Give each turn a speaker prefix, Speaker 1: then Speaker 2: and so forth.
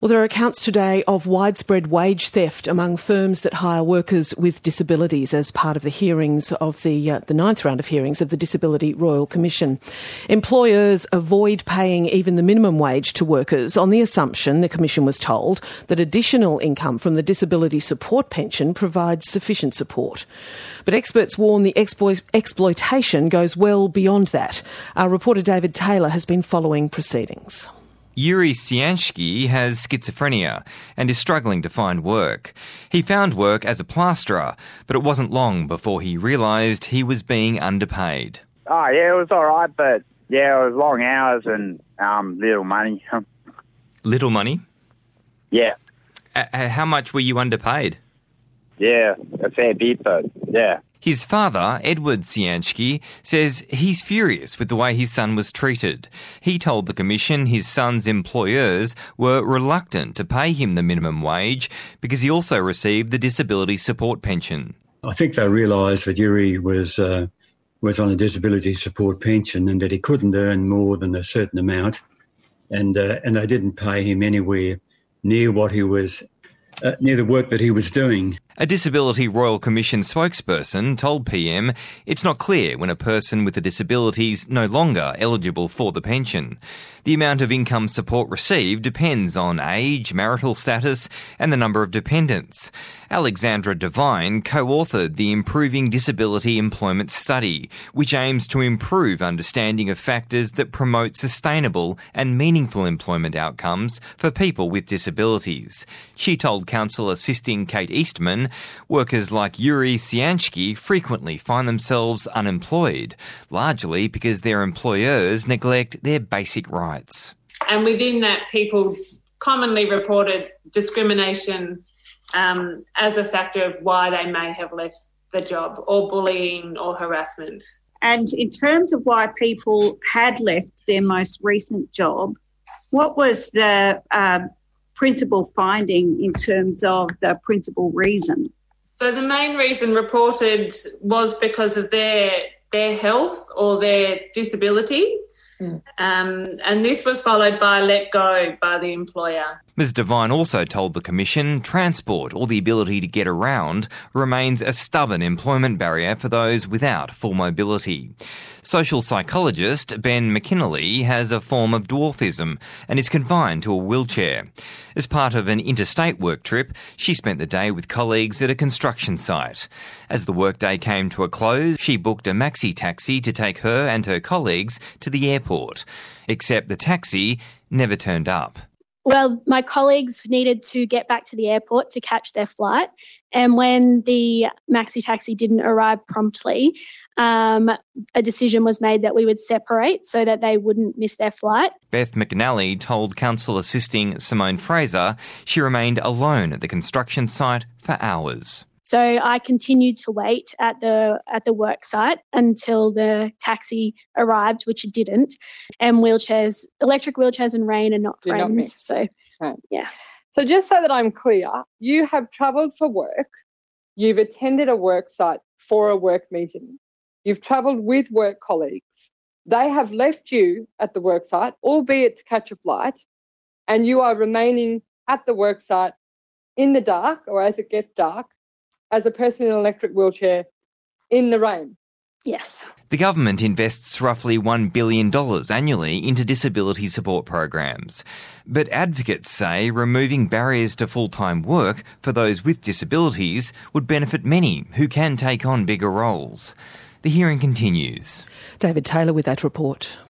Speaker 1: Well, there are accounts today of widespread wage theft among firms that hire workers with disabilities as part of the hearings of the ninth round of hearings of the Disability Royal Commission. Employers avoid paying even the minimum wage to workers on the assumption, the Commission was told, that additional income from the disability support pension provides sufficient support. But experts warn the exploitation goes well beyond that. Our reporter David Taylor has been following proceedings.
Speaker 2: Yuri Siansky has schizophrenia and is struggling to find work. He found work as a plasterer, but it wasn't long before he realised he was being underpaid.
Speaker 3: Oh, yeah, it was all right, but, yeah, it was long hours and little money.
Speaker 2: Little money?
Speaker 3: Yeah.
Speaker 2: How much were you underpaid?
Speaker 3: Yeah, a fair bit, but, yeah.
Speaker 2: His father, Edward Siansky, says he's furious with the way his son was treated. He told the Commission his son's employers were reluctant to pay him the minimum wage because he also received the disability support pension.
Speaker 4: I think they realised that Yuri was on a disability support pension and that he couldn't earn more than a certain amount, and they didn't pay him anywhere near what he was near the work that he was doing.
Speaker 2: A Disability Royal Commission spokesperson told PM it's not clear when a person with a disability is no longer eligible for the pension. The amount of income support received depends on age, marital status and the number of dependents. Alexandra Devine co-authored the Improving Disability Employment Study, which aims to improve understanding of factors that promote sustainable and meaningful employment outcomes for people with disabilities. She told Council Assisting Kate Eastman workers like Yuri Siansky frequently find themselves unemployed, largely because their employers neglect their basic rights.
Speaker 5: And within that, people commonly reported discrimination as a factor of why they may have left the job, or bullying or harassment.
Speaker 6: And in terms of why people had left their most recent job, what was the principal finding in terms of the principal reason?
Speaker 5: So the main reason reported was because of their health or their disability. And this was followed by let go by the employer.
Speaker 2: Ms Devine also told the Commission transport, or the ability to get around, remains a stubborn employment barrier for those without full mobility. Social psychologist Ben McKinnelly has a form of dwarfism and is confined to a wheelchair. As part of an interstate work trip, she spent the day with colleagues at a construction site. As the workday came to a close, she booked a maxi taxi to take her and her colleagues to the airport. Except the taxi never turned up.
Speaker 7: Well, my colleagues needed to get back to the airport to catch their flight, and when the maxi taxi didn't arrive promptly, a decision was made that we would separate so that they wouldn't miss their flight.
Speaker 2: Beth McNally told Council Assisting Simone Fraser she remained alone at the construction site for hours.
Speaker 7: So I continued to wait at the work site until the taxi arrived, which it didn't. And electric wheelchairs and rain are not friends. So,
Speaker 8: right.
Speaker 7: Yeah.
Speaker 8: So just so that I'm clear, you have travelled for work, you've attended a work site for a work meeting, you've travelled with work colleagues, they have left you at the work site, albeit to catch a flight, and you are remaining at the work site in the dark, or as it gets dark, as a person in an electric wheelchair in the rain.
Speaker 7: Yes.
Speaker 2: The government invests roughly $1 billion annually into disability support programs. But advocates say removing barriers to full-time work for those with disabilities would benefit many who can take on bigger roles. The hearing continues.
Speaker 1: David Taylor with that report.